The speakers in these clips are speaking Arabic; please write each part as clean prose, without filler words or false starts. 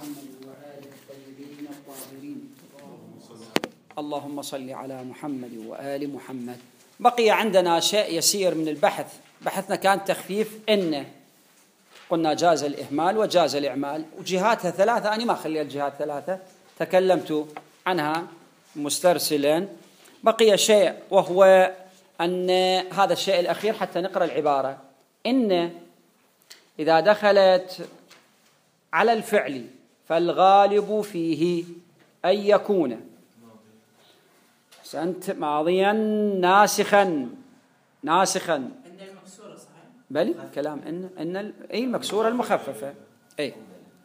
محمد وآله الطيبين الطاهرين. اللهم صل على محمد وآل محمد. بقي عندنا شيء يسير من البحث. بحثنا كان تخفيف إن قلنا جاز الإهمال وجاز الإعمال، وجهاتها ثلاثة. أنا ما أخلي الجهات ثلاثة، تكلمت عنها مسترسلا. بقي شيء وهو أن هذا الشيء الأخير حتى نقرأ العبارة. إن إذا دخلت على الفعل فالغالب فيه أن يكون أحسنت ماضيا ناسخا إن المكسورة صحيح؟ بل كلام إن أي المكسورة المخففة أي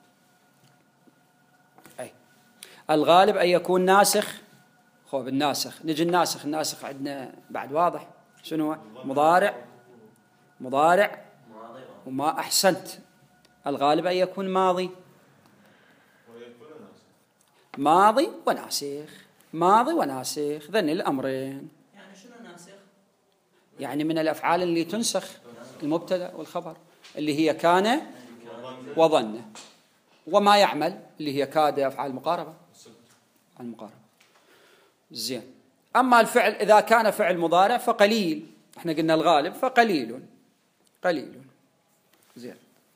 الغالب أن يكون ناسخ. خب الناسخ نجي الناسخ عندنا بعد واضح شنو هو؟ مضارع وما أحسنت. الغالب أن يكون ماضي وناسخ ذن الأمرين. يعني شنو ناسخ؟ يعني من الأفعال اللي تنسخ المبتدأ والخبر، اللي هي كان وظن، وما يعمل اللي هي كاد، أفعال المقاربة. زين. أما الفعل إذا كان فعل مضارع فقليل، احنا قلنا الغالب فقليل زين.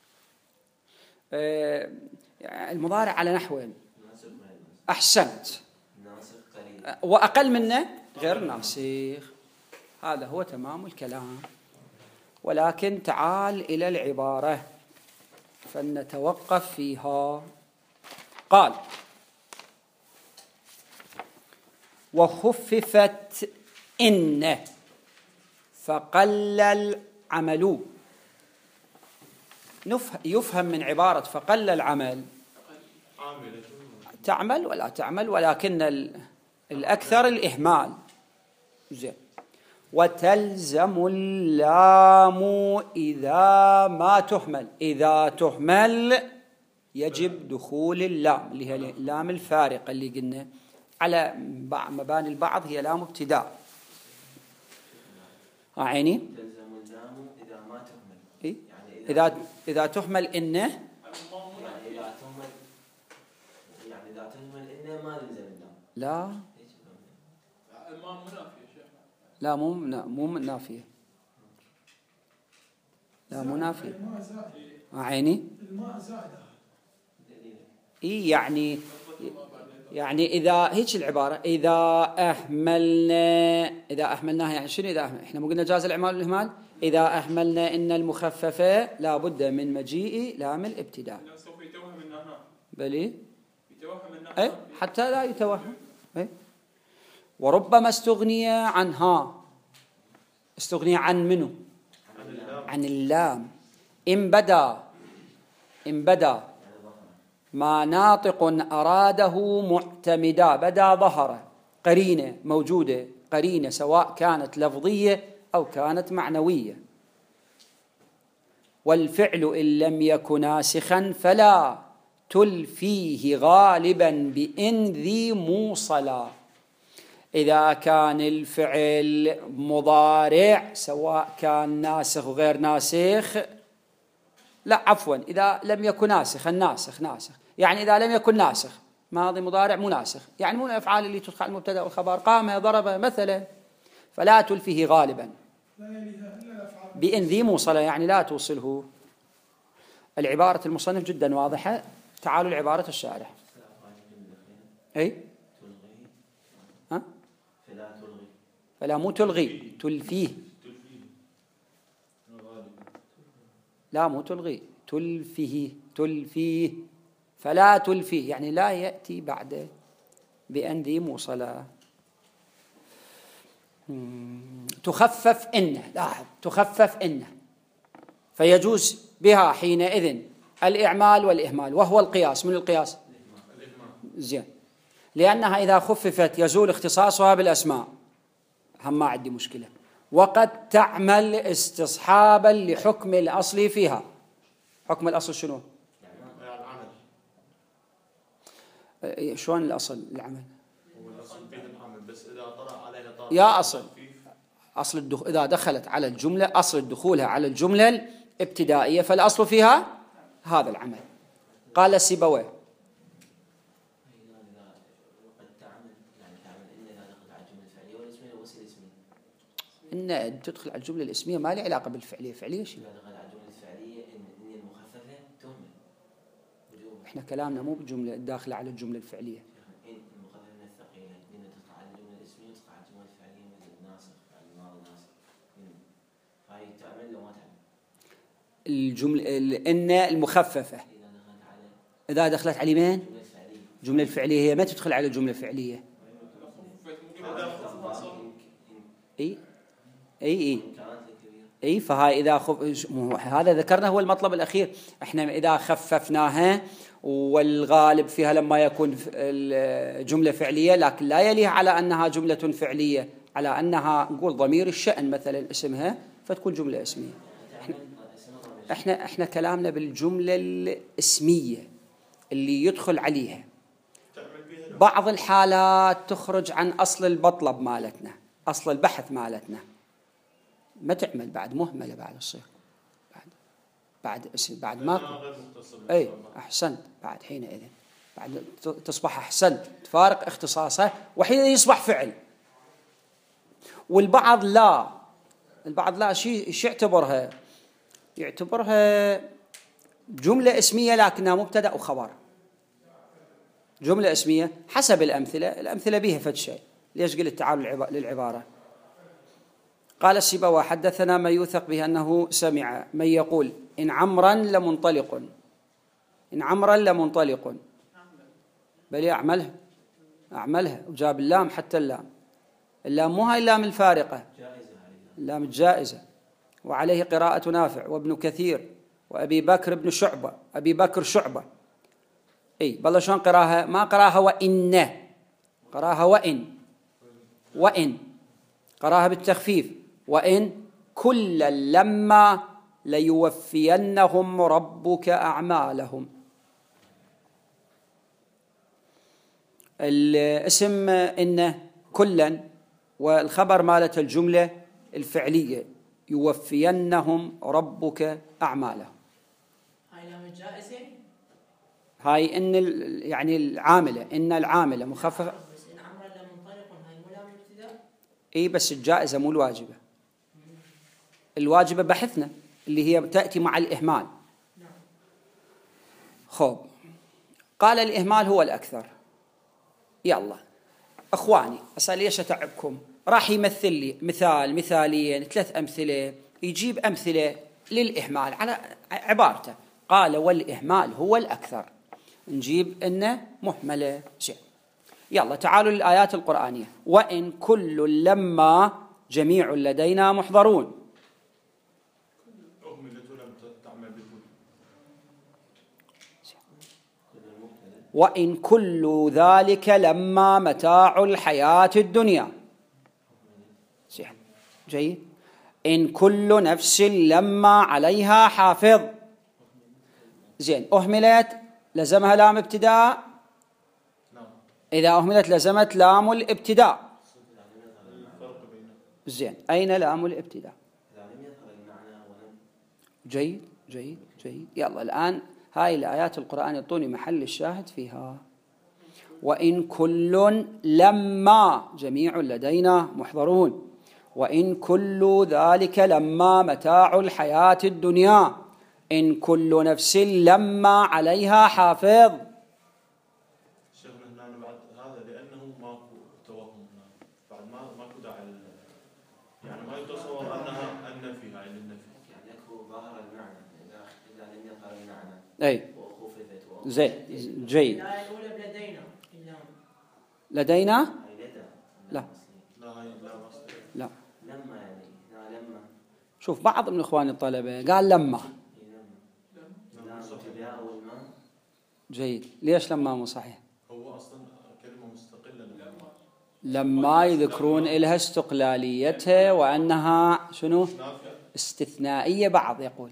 المضارع على نحوين أحسنت، وأقل منه غير ناسخ. هذا هو تمام الكلام. ولكن تعال إلى العبارة فلنتوقف فيها. قال: وخففت إن فقل العمل. يفهم من عبارة فقل العمل تعمل ولا تعمل، ولكن الأكثر الإهمال. زين. وتلزم اللام إذا ما تهمل. إذا تهمل يجب دخول اللام، اللي هي اللام الفارقة اللي قلنا على مباني البعض هي لام ابتداء. عيني تلزم اللام إذا ما تهمل. إيه؟ يعني إذا تهمل إنه، يعني إذا تهمل إنه ما تلزم اللام. لا لا مو نافية. لا مو نافية. عيني الماء زائدة. إيه يعني إذا هيك العبارة إذا أهملناها يعني شنو؟ إذا إحنا مو قلنا جاز الإعمال والإهمال. إذا أهملنا إن المخففة لا بد من مجيء لام الابتداء. سوف يتوهم النهار. بلي يتوهم النهار. أي حتى لا يتوهم. أي. وربما استغني عنها. استغني عن منه؟ عن اللام. إن بدا ما ناطق أراده معتمدا. بدا ظهر قرينة موجودة، قرينة سواء كانت لفظية أو كانت معنوية. والفعل إن لم يكن ناسخا فلا تلفيه غالبا بإن ذي موصلا. إذا كان الفعل مضارع سواء كان ناسخ وغير ناسخ، لا عفوا، إذا لم يكن ناسخا ناسخ يعني إذا لم يكن ناسخ ماضي مضارع مو ناسخ، يعني مو الأفعال اللي تدخل المبتدأ والخبر. قام ضرب مثلا، فلا تلفيه غالبا بإن ذي موصلة، يعني لا توصله. العبارة المصنف جدا واضحة. تعالوا العبارة الشارح. أي فلا مو تلغي، تلفيه. لا مو تلغي، تلفيه. فلا تلفيه يعني لا يأتي بعد بأن ذي موصلة. تخفف إنه، لاحظ تخفف إنه، فيجوز بها حينئذ الإعمال والإهمال، وهو القياس. من القياس؟ زين. لأنها إذا خففت يزول اختصاصها بالأسماء، هم ما عندي مشكلة. وقد تعمل استصحابا لحكم الأصل فيها. حكم الأصل شنو؟ شلون الأصل العمل؟ هو الأصل بين العمل، بس إذا طرأ عليها طرأ يا أصل إذا دخلت على الجملة، أصل دخولها على الجملة الابتدائية فالأصل فيها هذا العمل. قال سيبويه إن تدخل على الجملة الاسمية ما لي علاقة بالفعلية. فعلية شيء. إذا دخل على الجملة الفعلية إن المخففة تهمل وجوبا. إحنا كلامنا مو بالجملة الداخلة على الجملة الفعلية. إن المخففة من الثقيلة إن تدخل على الجملة الاسمية وتدخل على الجملة الفعلية مثل ناسخ على الماضي ناسخ. هاي تعمل لو ما تعمل. الجملة إن المخففة إذا دخلت على مين؟ الجملة الفعلية هي ما تدخل على الجملة الفعلية. اي فهاي اذا هذا ذكرنا هو المطلب الاخير. احنا اذا خففناها والغالب فيها لما يكون الجمله فعليه، لكن لا يليها على انها جمله فعليه، على انها نقول ضمير الشأن مثلا اسمها فتكون جمله اسميه. احنا كلامنا بالجمله الاسميه اللي يدخل عليها بعض الحالات تخرج عن اصل المطلب مالتنا، اصل البحث مالتنا، ما تعمل بعد مهمله بعد الصيغ بعد ما اي احسنت بعد حينئذ بعد تصبح احسنت تفارق اختصاصه وحينئذ يصبح فعل. والبعض لا، البعض لا شيء يعتبرها جمله اسميه لكنها مبتدا وخبر. جمله اسميه حسب الامثله بها فد شيء. ليش قلت تعالوا للعباره؟ قال السيبوي حدثنا ما يوثق به أنه سمع من يقول إن عمرا لمنطلق، إن عمرا لمنطلق، بل أعملها وجاب اللام حتى اللام مو هاي اللام الفارقة، اللام الجائزة. وعليه قراءة نافع وابن كثير وأبي بكر بن شعبة، أبي بكر شعبة. أي بالله شلون قراها؟ ما قراها وإن، قراها وإن قراها بالتخفيف، وإن كلا لما ليوفينهم ربك أعمالهم. الاسم إن كلا والخبر مالت الجملة الفعلية يوفينهم ربك أعمالهم. هاي لام الجائزة، هاي إن يعني العاملة، إن العاملة مخففة. بس إن عمرا لمنطلق هاي مو لام الابتداء. إيه بس الجائزة مو الواجبة. الواجبة بحثنا اللي هي تأتي مع الإهمال. خب قال الإهمال هو الأكثر. يلا أخواني أسأل ليش أتعبكم؟ راح يمثل لي مثال مثالين 3 أمثلة، يجيب أمثلة للإهمال على عبارته. قال والإهمال هو الأكثر، نجيب إنه مهملة. زين يلا تعالوا للآيات القرآنية. وإن كل لما جميع لدينا محضرون. وإن كل ذلك لما متاع الحياة الدنيا. جيد. إن كل نفس لما عليها حافظ. زين أهملت لزمها لام ابتداء. إذا أهملت لزمت لام الابتداء. زين أين لام الابتداء؟ جيد جيد جيد. يلا الآن هاي الآيات القرآن يعطوني محل الشاهد فيها. وإن كل لما جميع لدينا محضرون. وإن كل ذلك لما متاع الحياة الدنيا. إن كل نفس لما عليها حافظ. شيخنا هنا بعد هذا لأنه ماكو توهم هنا، بعد ماكو داعي يعني ما يتصور أنها النفي هاي للنفي، يعني يكفو ظاهر المعنى إذا لم يظهر المعنى. أي زين جيد. الآية الأولى بلدينا لدينا لا لا. لما يعني لما شوف بعض من إخواني الطلبة قال لما. جيد. ليش لما مو صحيح؟ هو أصلا كلمة مستقلة لما يذكرون إلها استقلاليتها وأنها شنو؟ استثنائية. بعض يقول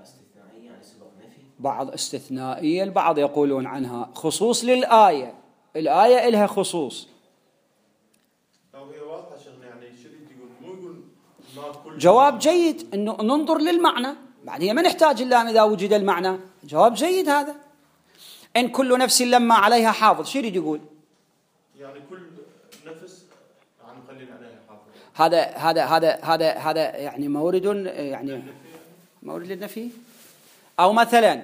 بعض استثنائية، البعض يقولون عنها خصوص للآية. الآية إلها خصوص. هي واضحة شيخنا، يعني شو يقول؟ مو يقول ما كل. جواب جيد إنه ننظر للمعنى، بعد هي ما نحتاج إلا إذا وجد المعنى. جواب جيد هذا. إن كل نفس لما عليها حافظ، شو يريد يقول؟ يعني كل نفس يعني خلينا عليها حافظ. هذا يعني مورد للنفي. أو مثلا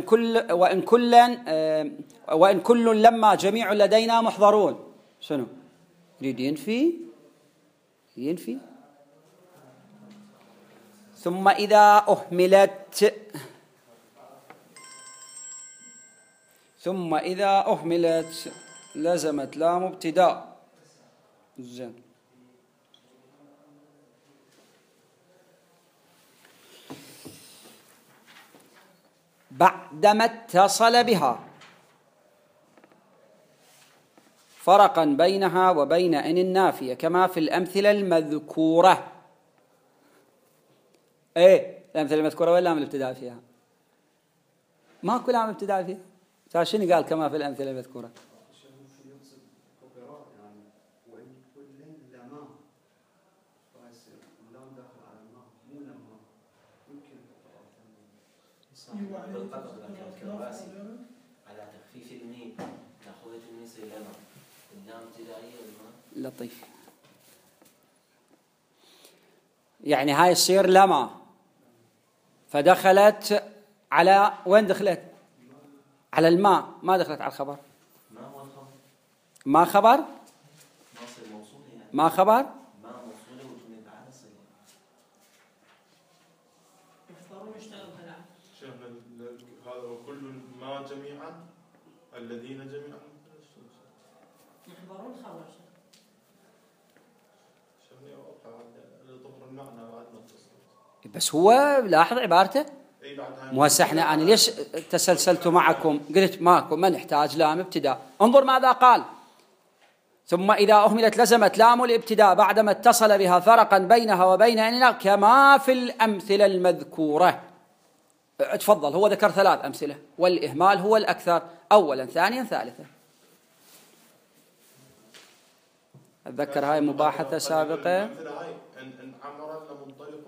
وإن كل لما جميع لدينا محضرون، شنو يريد ينفي. ثم إذا أهملت لزمت لام ابتداء. زين. بعدما اتصل بها فرقا بينها وبين إن النافية كما في الأمثلة المذكورة. الأمثلة المذكورة ولا من الابتداء فيها؟ ماكو لام ابتداء فيها. شنو قال كما في الأمثلة المذكورة؟ على تخفيف الميم ناخذ الميم يصير لما اللام ابتدائيه والما. لطيف. يعني هاي تصير لما، فدخلت على وين؟ دخلت على الماء، ما دخلت على الخبر. ما هو الخبر؟ ما خبر؟ ما صير موصول يعني. ما خبر؟ ما موصوله وجمله بعد صير. محضرون يشتغل هلا. شيخنا هذا وكل ما جميعا الذين جميعا محضرون خبر. شيخنا ظهر المعنى بعد ما تصل. بس هو لاحظ عبارته. اي بعد هاي مو هسه احنا انا ليش تسلسلت معكم؟ قلت ماكو، ما نحتاج لام ابتداء. انظر ماذا قال: ثم إذا أهملت لزمت لام الابتداء بعدما اتصل بها فرقا بينها وبين إننا كما في الأمثلة المذكورة. تفضل. هو ذكر 3 أمثلة والإهمال هو الأكثر، أولا ثانيا ثالثا. أتذكر هاي مباحثة سابقة. هاي ان عمرا لمنطلق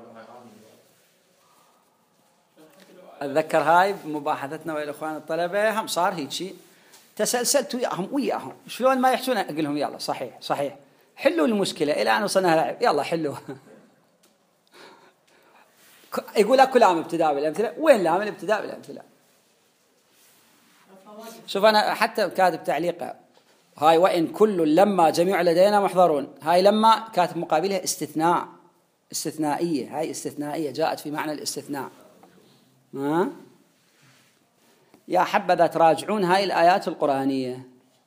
أتذكر هاي بمباحثتنا ويا الأخوان الطلبة هم صار هيك شيء، تسلسلت وياهم شلون ما يحسون، أقول لهم يلا صحيح حلوا المشكلة. إلى أن وصلنا لها يلا حلوها. يقول اكو لام ابتداء بالأمثلة. وين لام الابتداء بالأمثلة؟ شوف أنا حتى كاتب تعليقه هاي وإن كل لما جميع لدينا محضرون. هاي لما كاتب مقابلها استثنائية. هاي استثنائية جاءت في معنى الاستثناء. يا حبذا تراجعون هاي الآيات القرآنية،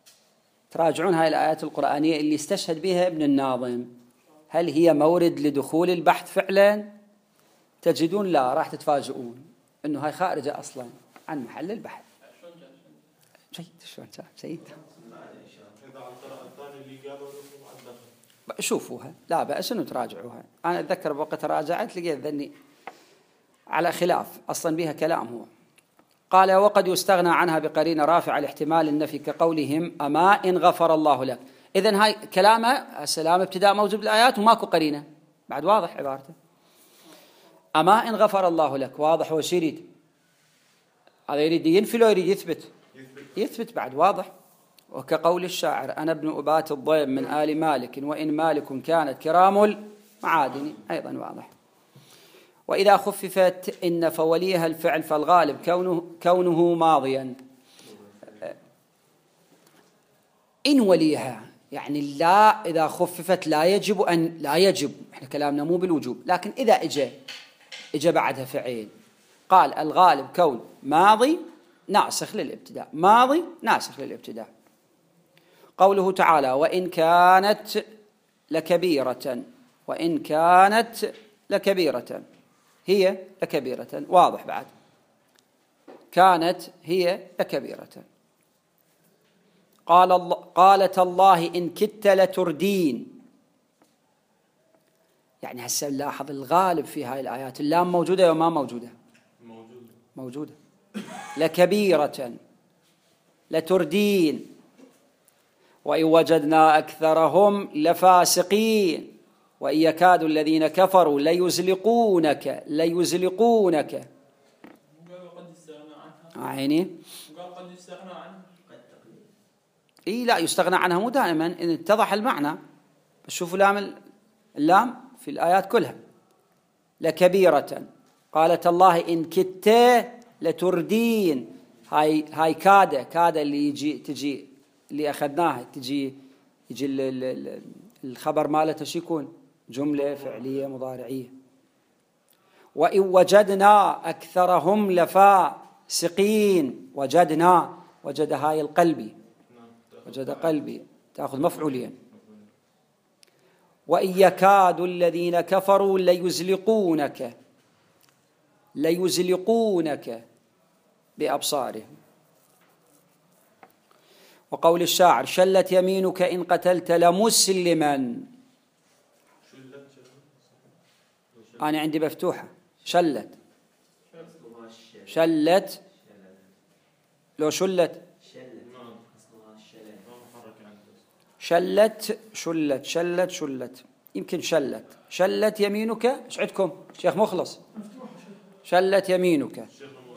اللي استشهد بها ابن الناظم. هل هي مورد لدخول البحث فعلا؟ تجدون لا، راح تتفاجئون انه هاي خارجة اصلا عن محل البحث. شلون جيد. شوفوها لا بأس انه تراجعوها. انا اتذكر بوقت راجعت لقيت ذني على خلاف أصلا بها كلام. هو قال: وقد يستغنى عنها بقرينة رافعة لاحتمال النفي كقولهم أما إن غفر الله لك. إذن هاي كلامه السلام ابتداء موجود بالآيات وماكو قرينة بعد، واضح عبارته. أما إن غفر الله لك واضح. وش يريد؟ هذا يريد ينفي لو يريد يثبت بعد، واضح. وكقول الشاعر: أنا ابن أبات الضيم من آل مالك وإن مالك كانت كرام المعادن، أيضا واضح. وإذا خففت إن فوليها الفعل فالغالب كونه ماضيا. إن وليها يعني لا، إذا خففت لا يجب إحنا كلامنا مو بالوجوب، لكن إذا إجا بعدها فعل قال الغالب كون ماضي ناسخ للابتداء. قوله تعالى: وإن كانت لكبيرة هي لكبيرة، واضح بعد. كانت هي لكبيرة. قالت الله إن كدت لتردين. يعني هسه لاحظ الغالب في هاي الآيات اللام موجودة وما موجودة. لكبيرة لتردين وإن وجدنا أكثرهم لفاسقين وإن يكاد الذين كفروا ليزلقونك. قد استغنى عنها. عيني. قال قد استغنى عنها. لا يستغنى عنها مو دائما إن اتضح المعنى. شوفوا لام اللام في الآيات كلها. لكبيرة، قالت الله إن كدت لتردين، هاي كاد اللي تجي اللي أخذناها، يجي الخبر مالته شو يكون؟ جملة فعلية مضارعية. وإن وجدنا أكثرهم لفاسقين، وجدنا، وجد هاي القلبي، وجد قلبي تأخذ مفعولين. وإن يكاد الذين كفروا ليزلقونك بأبصارهم. وقول الشاعر شلت يمينك إن قتلت لمسلما، أنا عندي مفتوحة شلت لو شلت شلت يمكن شلت يمينك. ايش عندكم شيخ مخلص؟ شلت يمينك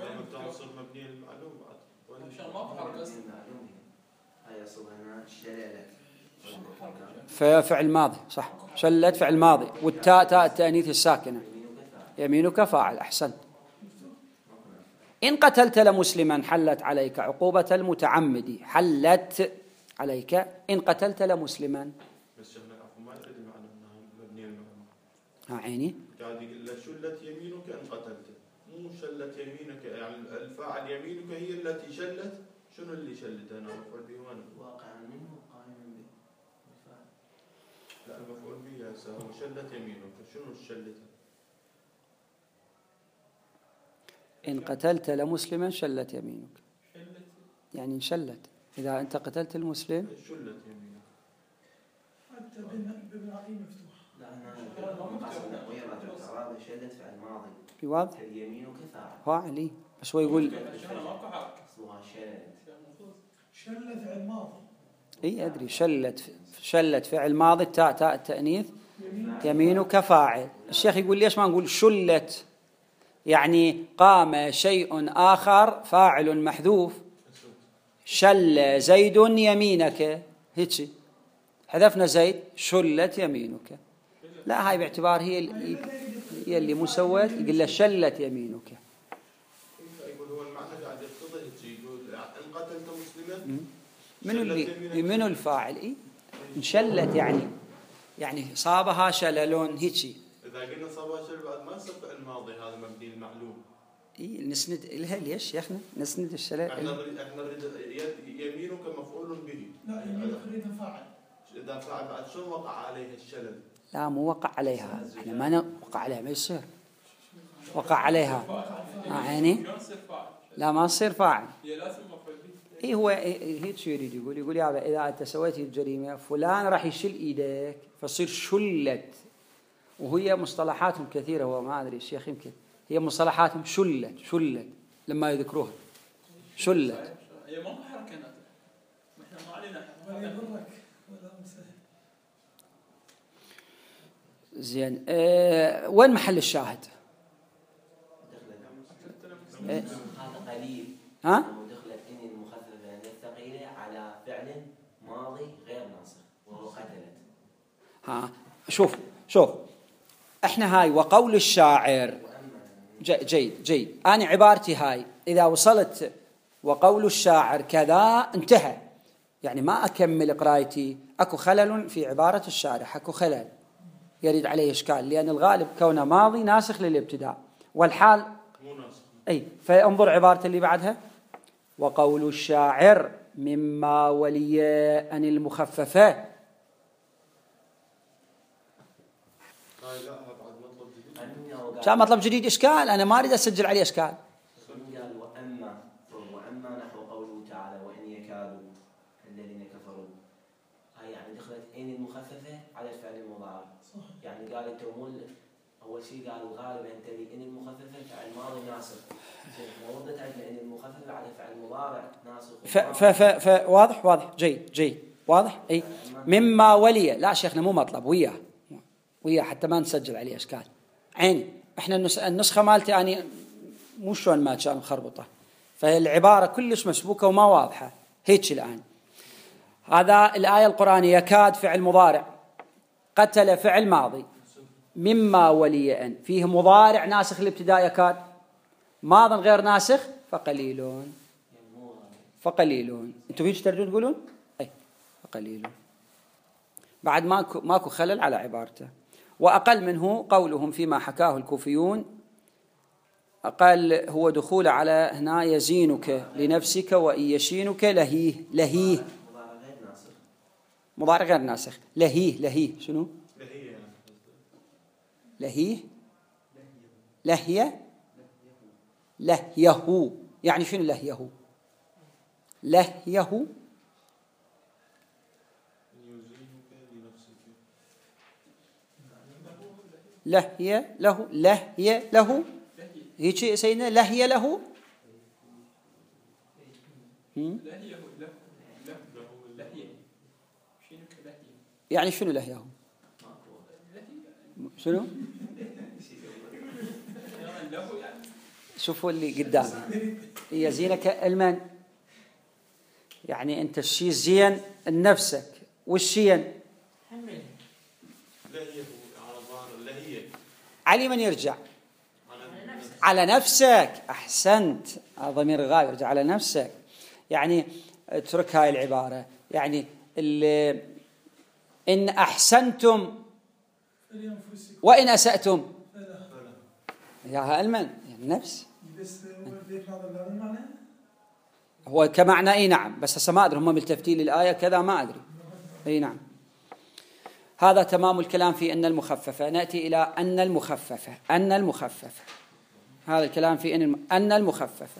فعل ماضي صح، شلت فعل ماضي، والتاء تاء التأنيث الساكنة، يمينك فاعل. أحسنت. إن قتلت لمسلما حلت عليك عقوبة المتعمد، حلت عليك إن قتلت لمسلما. بس شيخنا ما يدري معنى انها مبنيه المعنى. عيني قاعد يقول شلت يمينك ان قتلت، مو شلت يمينك، يعني الفاعل يمينك هي التي شلت. شنو اللي شلت؟ انا مفعول به وانا واقع منه قائم به. لا المفعول به يا سهو شلت يمينك، شنو الشلت؟ إن قتلت لمسلما شلت يمينك، يعني انشلت. إذا أنت قتلت المسلم شلت يمينك. حتى بالعقيم مفتوح. لا انا قصد شلت فعل ماضي. بواضح يمينك فاعل، بس هو يقول اسمها شلت فعل ماضي. اي ادري شلت فعل ماضي، تاء التأنيث، يمينك فاعل. الشيخ يقول ليش ما نقول شلت؟ يعني قام شيء آخر فاعل محذوف، شل زيد يمينك، هيك حذفنا زيد شلت يمينك. لا هاي باعتبار هي اللي مسوت، يقول له شلت يمينك. يقول هو المعنى قاعد يقتضي، يقول ان قتلت مسلما منو الفاعل؟ انشلت يعني صابها شلل هيك. اذا قلنا صابها شلل بعد ما يصير الماضي هذا مبني المعلوم. نسند لها ليش يا اخنا؟ نسند الشلل. احنا نريد يمينك مفعول به. لا يمينك نريد فاعل. اذا فاعل بعد شو وقع عليه الشلل؟ لا مو وقع عليها، احنا ما وقع عليها، ما يصير وقع عليها. عيني لا ما تصير فاعل. اي هو هيك شو يريد يقول يا اذا انت سويت الجريمه فلان راح يشل ايدك فصير شلت. وهي مصطلحاتهم كثيره، هو ما ادري الشيخ يمكن هي مصطلحاتهم شلت لما يذكروها شلت. هي ما هو حركه احنا ما علينا ولا يضرك ولا مسهل. زين وين محل الشاهد؟ هذا قليل. ها؟ دخلت إن المخففة الثقيلة على فعل ماضي غير ناصر وهو قتلت. ها شوف احنا هاي وقول الشاعر جيد. أنا عبارتي هاي إذا وصلت وقول الشاعر كذا انتهى، يعني ما أكمل قرايتي، أكو خلل في عبارة الشارح، أكو خلل يريد عليه إشكال، لأن الغالب كونه ماضي ناسخ للابتداء والحال مو ناسخ. أي فانظر عبارة اللي بعدها وقول الشاعر مما ولي أن المخففة. هاي لا بعد مطلب جديد. كان مطلب جديد إشكال، أنا ما أريد أسجل عليه إشكال. قال وأما نحو قوله تعالى وإن يكاد الذين كفروا، هاي يعني دخلت إن المخففة على الفعل المضارع. يعني قال التمول أول شيء قالوا غالبا تلي إن المخففة فعل ماضي ناصب، وردت عندنا إن المخففة على فعل مضارع ناصب. واضح جيد واضح. أي مما ولي، لا شيخنا مو مطلب وياه حتى ما نسجل عليه إشكال. عيني احنا النسخة مالتي يعني مو شلون ما كان مخربطة، فالعبارة كلش مسبوكة وما واضحة هيك. الآن هذا الآية القرآنية يكاد فعل مضارع، قتل فعل ماضي مما ولي أن فيه مضارع ناسخ الابتداء يكاد، ماض غير ناسخ فقليل. فقليل. انتم فيش ترجون تقولون اي فقليل، بعد ماكو خلل على عبارته. وأقل منه قولهم فيما حكاه الكوفيون، أقل هو دخول على هنا يزينك لنفسك وإن يشينك لهيه. لهيه مضارع غير ناسخ. لهيه. لهيه شنو؟ لهيه لهيه لهيه يعني شنو لهيه؟ لهيه لهي له. لهي له هيك سيدنا. لهي له يعني شنو لهيه؟ شنو؟ شوفوا اللي قدامي. هي زينك المن، يعني انت الشيء زين لنفسك، والشين علي من يرجع على نفسك. أحسنت، ضمير غاية يرجع على نفسك. يعني اترك هاي العبارة، يعني إن أحسنتم وإن أسأتم يا المن يعني نفس هو كمعنى اي نعم، بس هسه ما ادري هم ملتفتين للآية كذا ما ادري. اي نعم، هذا تمام الكلام في أن المخففة. نأتي إلى أن المخففة. أن المخففة، هذا الكلام في أن المخففة.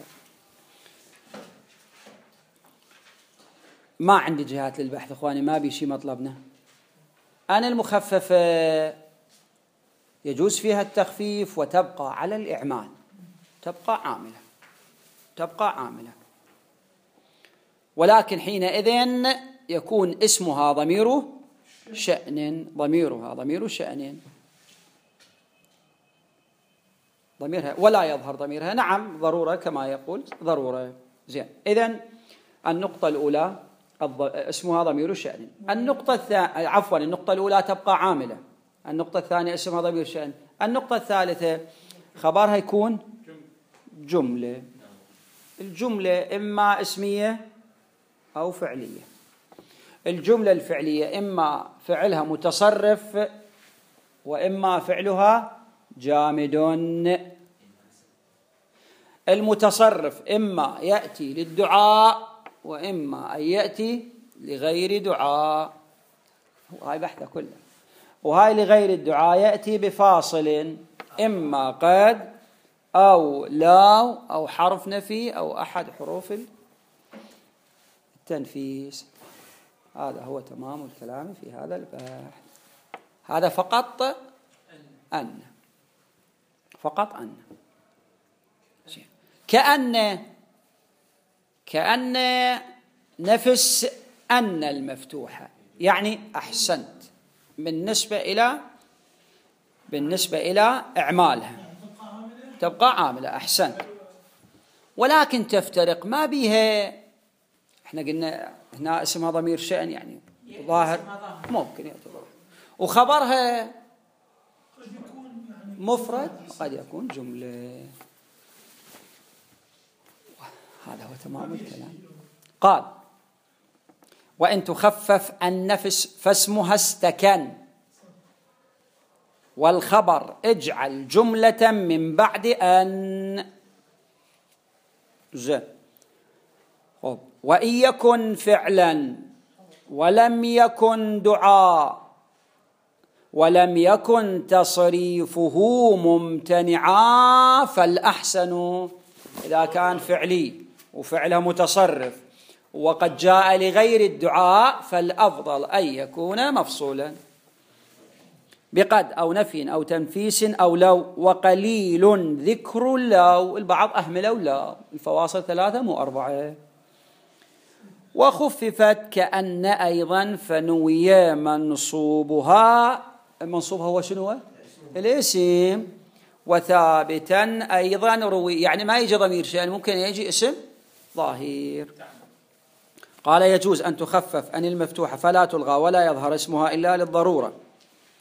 ما عندي جهات للبحث إخواني، ما بي شيء مطلبنا. أن المخففة يجوز فيها التخفيف وتبقى على الإعمال، تبقى عاملة، تبقى عاملة، ولكن حينئذ يكون اسمها ضمير شأن. ضميرها ضمير شأن، ضميرها ولا يظهر ضميرها. نعم ضرورة كما يقول ضرورة. زين، إذن النقطة الأولى اسمها ضمير شأن. النقطة الثانية عفوا النقطة الأولى تبقى عاملة، النقطة الثانية اسمها ضمير شأن. النقطة الثالثة خبرها يكون جملة. الجملة إما اسمية أو فعلية. الجملة الفعلية إما فعلها متصرف وإما فعلها جامد. المتصرف إما يأتي للدعاء وإما أن يأتي لغير دعاء، هاي بحثة كلها. وهاي لغير الدعاء يأتي بفاصل، إما قد أو لا أو حرف نفي أو أحد حروف التنفيس. هذا هو تمام الكلام في هذا البحث. هذا فقط أن، فقط أن. كأن نفس أن المفتوحة، يعني أحسنت بالنسبة إلى إعمالها تبقى عاملة. أحسنت، ولكن تفترق ما بها. احنا قلنا هنا اسمها ضمير شأن يعني ظاهر، ممكن يأتي ظاهر، وخبرها قد يكون يعني مفرد قد يكون جملة. هذا هو تمام الكلام. قال وإن تخفف النفس فاسمها استكن، والخبر اجعل جملة من بعد أن. زين، وإن يكن فعلا ولم يكن دعاء ولم يكن تصريفه ممتنعا فالأحسن إذا كان فعلي وفعله متصرف وقد جاء لغير الدعاء فالأفضل أن يكون مفصولا بقد أو نفي أو تنفيس أو لو. وقليل ذكر لو، البعض أهملوا لو، الفواصل 3 مو 4. وخففت كأن أيضا فنوي منصوبها. المنصوب هو شنو؟ الاسم. وثابتا أيضا روي، يعني ما يجي ضمير شأن، ممكن يجي اسم ظاهر. قال يجوز أن تخفف عن المفتوحة فلا تلغى ولا يظهر اسمها إلا للضرورة.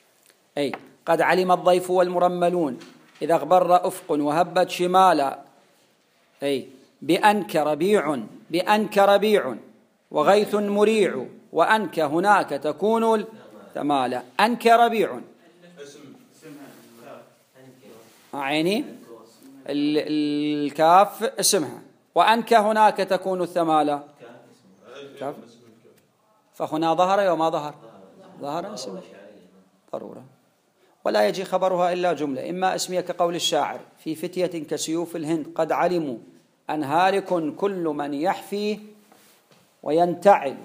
أي قد علم الضيف والمرملون إذا اغبر أفق وهبت شمالا، أي بأنك ربيع، بأنك ربيع وغيث مريع، وأنك هناك تكون الثمالة. أنك ربيع عيني الكاف اسمها، وأنك هناك تكون الثمالة كاف، فهنا ظهر وما ظهر، ظهر اسمه ضرورة. ولا يجي خبرها إلا جملة، إما اسمية كقول الشاعر في فتية كسيوف الهند قد علموا أن هالك كل من يحفي وينتعل.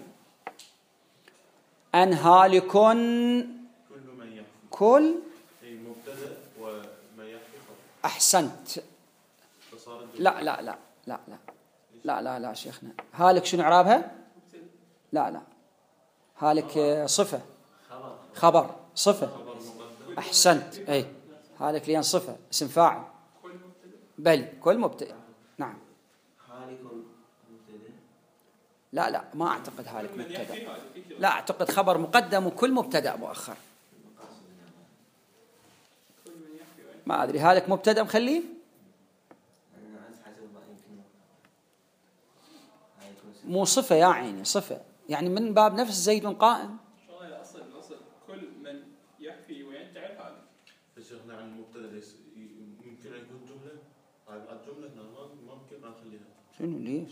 أن هالك كل من يحفي، كل أي مبتدأ وما يحفي خبر. أحسنت. فصارت لا لا لا لا لا لا لا لا شيخنا، هالك شنو إعرابها؟ لا لا، هالك صفة، خبر صفة. أحسنت، أي هالك لين صفة اسم فاعل، بل كل مبتدأ. نعم. هالك مبتدأ؟ لا لا ما أعتقد هالك مبتدأ، لا أعتقد خبر مقدم وكل مبتدأ مؤخر. ما أدري هالك مبتدأ مخليه مو صفة يا عيني، صفة يعني من باب نفس زيد قائم. الأصل كل من يحفي وينتعل هذا. شيخنا عن المبتدأ يمكن أن يكون جملة، بعد جملة ما ممكن ما نخليها. شنو ليش؟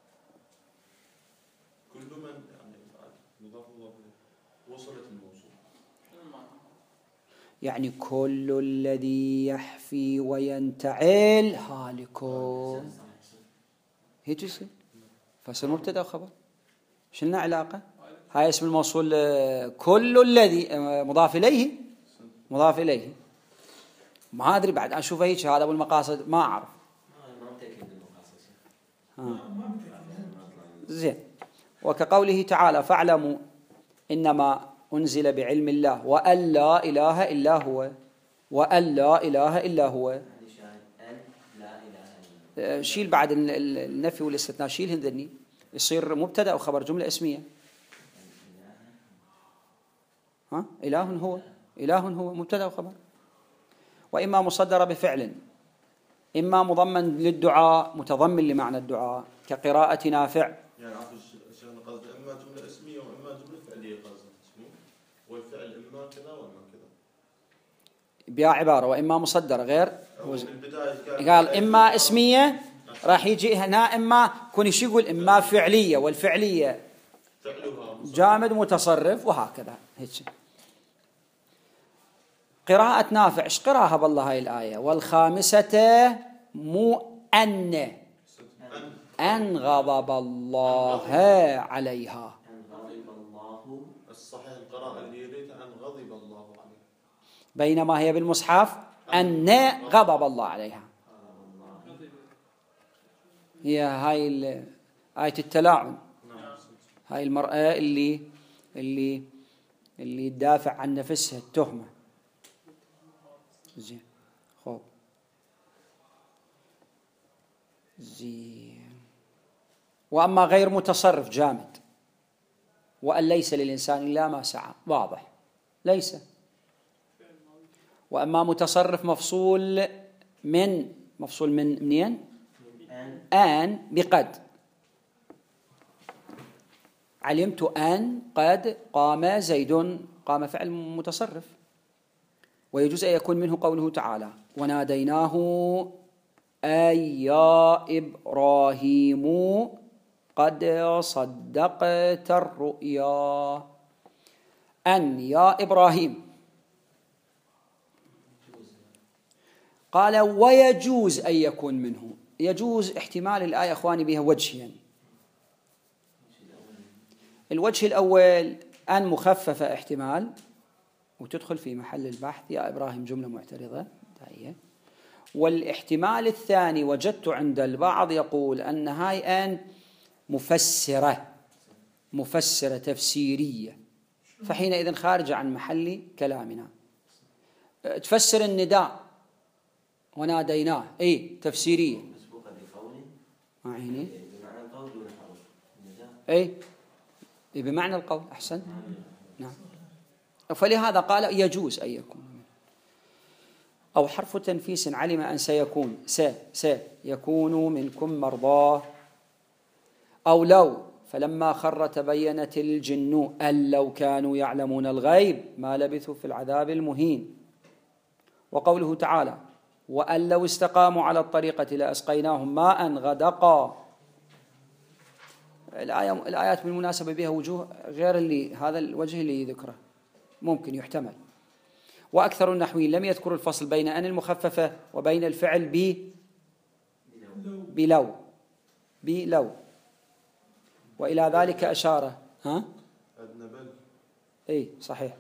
كل من يعني مضاف وصلت الموصول. يعني كل الذي يحفي وينتعل هالك، هيك يصير فصل مبتدأ وخبر. شلنا علاقة؟ هاي اسم الموصول كل الذي مضاف إليه، مضاف إليه. ما أدري بعد أشوف هيك هذا أبو المقاصد ما أعرف. ما متأكد من المقاصد. زين. وكقوله تعالى فاعلموا إنما أنزل بعلم الله وأن لا إله إلا هو، وأن لا إله إلا هو. شيل بعد النفي والاستثناء، شيل هذني يصير مبتدأ وخبر جملة اسمية. ها إله هو، إله هو مبتدأ وخبر. وإما مصدر بفعل، إما مضمن للدعاء متضمن لمعنى الدعاء كقراءة نافع. يعني عفوا شيخنا قصد إما جملة اسمية وإما جملة فعلية قصد، والفعل إما كذا وإما كذا. بيا عبارة وإما مصدر غير قال إما اسمية، راح يجي هنا إما كون يقول إما فعلية، والفعلية جامد متصرف وهكذا هيك. قراءة نافع إيش قراءها بالله هاي الآية؟ والخامسة مو أن غضب الله عليها. الصحيح القراءة اللي يريدها أن غضب الله عليها، بينما هي بالمصحف أن غضب الله عليها. هي هاي آية التلاعن، هاي المرأة اللي تدافع عن نفسها التهمة. زين خوب زين. وأما غير متصرف جامد، وأن ليس للإنسان إلا ما سعى واضح ليس. وأما متصرف مفصول من منين؟ آن بقد. علمت أن قد قام زيد، قام فعل متصرف. ويجوز أن يكون منه قوله تعالى وناديناه أي يا إبراهيم قد صدقت الرؤيا. أن يا إبراهيم. قال ويجوز أن يكون منه، يجوز احتمال الآية أخواني بها وجهين. الوجه الأول أن مخففة احتمال وتدخل في محل البحث يا إبراهيم جملة معترضة دائية. والاحتمال الثاني وجدت عند البعض يقول أن هاي أن مفسرة تفسيرية، فحينئذ خارجة عن محل كلامنا. تفسر النداء وناديناه أي تفسيرية مسبوقة بقول عيني بمعنى القول دون الحرف. أي بمعنى القول. أحسن. نعم فلهذا قال يجوز أن يكون. أو حرف تنفيس علم أن سيكون سيكون منكم مرضى. أو لو فلما خر تبينت الجن أن لو كانوا يعلمون الغيب ما لبثوا في العذاب المهين. وقوله تعالى وأن لو استقاموا على الطريقة لأسقيناهم ماء غدقا. الآيات بالمناسبة بها وجوه غير هذا الوجه اللي ذكره ممكن يحتمل. وأكثر النحويين لم يذكروا الفصل بين أن المخففة وبين الفعل بلو وإلى ذلك أشار إيه صحيح.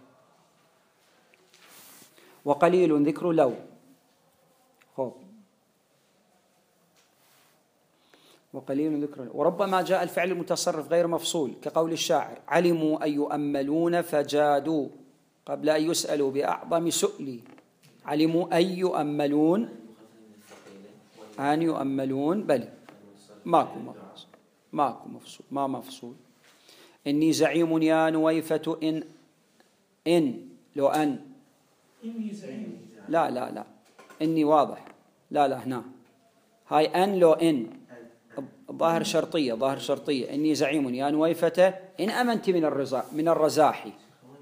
وقليل ذكر لو. وقليل ذكر. وربما جاء الفعل المتصرف غير مفصول كقول الشاعر علموا أن يؤملون فجادوا قبل أن يسألوا بأعظم سؤلي. علموا أن يؤملون بل ماكو مفصول ما مفصول. إني زعيم يا نويفة إن لو أن إني زعيم لا إني واضح لا هنا هاي أن لو إن ظاهر شرطية إني زعيم يا نويفة إن أمنت من الرزاح.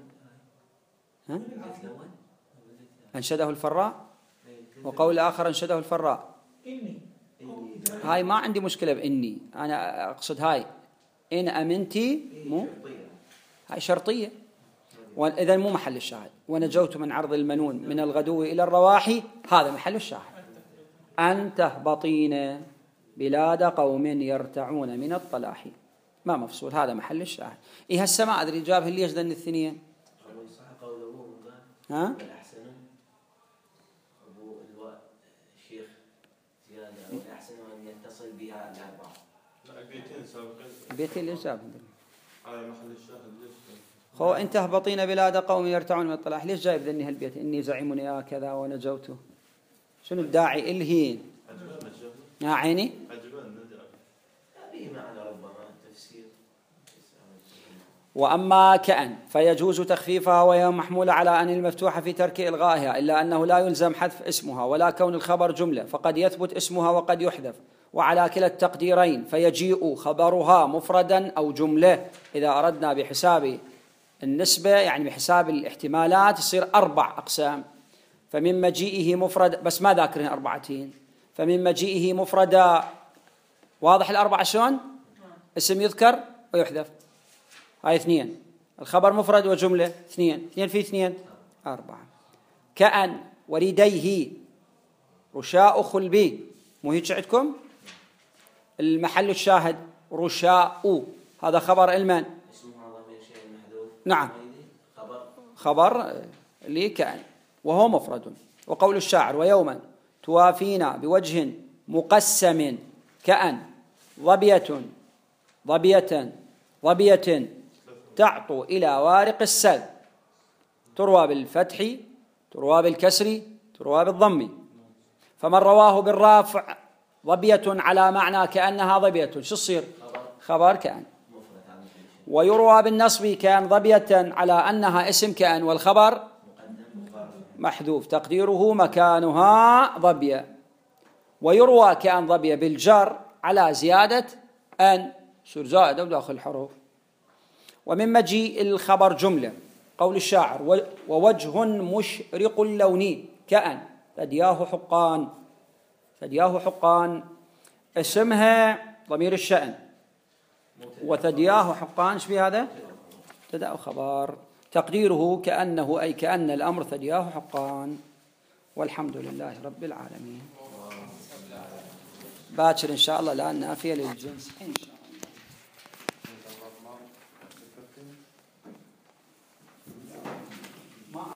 أنشده الفراء. وقول آخر أنشده الفراء. هاي ما عندي مشكلة بإني أنا أقصد هاي إن أمنتي مو هاي شرطية وإذا مو محل الشاهد. ونجوت من عرض المنون من الغدو إلى الرواحي هذا محل الشاهد. أن تهبطين بلاد قوم يرتعون من الطلاح ما مفصول هذا محل الشاهد. إيه هسه ما أدري جابه ليش ذن الثنين. ها الشيخ زيادة الأحسن أن يتصل بها الأربعة. بيتين ليش جاب على محل الشاهد ليش؟ هو أن تهبطين بلاد قوم يرتعون من الطلاح ليش جايب ذني هالبيت إني زعيم يا كذا ونجوته. شنو الداعي الهين يا عيني وأما كأن فيجوز تخفيفها وهي محمولة على أن المفتوحة في ترك إلغائها إلا أنه لا يلزم حذف اسمها ولا كون الخبر جملة فقد يثبت اسمها وقد يحذف. وعلى كلا التقديرين فيجيء خبرها مفردا أو جملة إذا أردنا بحساب النسبة يعني بحساب الاحتمالات يصير 4 أقسام. فمن مجيئه مفرد بس ما ذاكرين 4 فمن مجيئه مفردا واضح 4 شلون اسم يذكر ويحذف هاي 2 الخبر مفرد وجملة 2 في 2 4. كأن وريديه رشاء خلبي مو هيك عندكم المحل الشاهد رشاء هذا خبر المن نعم خبر لي كأن وهو مفرد. وقول الشاعر ويوما توافينا بوجه مقسم كأن ظبية تعطو إلى وارق السل تروى بالفتح تروى بالكسر تروى بالضم. فمن رواه بالرافع ظبية على معنى كأنها ظبية شو تصير خبر كأن. ويروى بالنصب كأن ظبية على أنها اسم كأن والخبر محذوف تقديره مكانها ظبية. ويروى كأن ظبية بالجر على زيادة أن صار زائدة وداخل الحروف. ومن مجيء الخبر جملة قول الشاعر ووجه مشرق اللون كأن ثدياه حقان اسمها ضمير الشأن وثدياه حقان ايش في هذا ابتداء خبر تقديره كأنه أي كأن الأمر ثدياه حقان. والحمد لله رب العالمين. باكر إن شاء الله لا نافية للجنس إن شاء الله.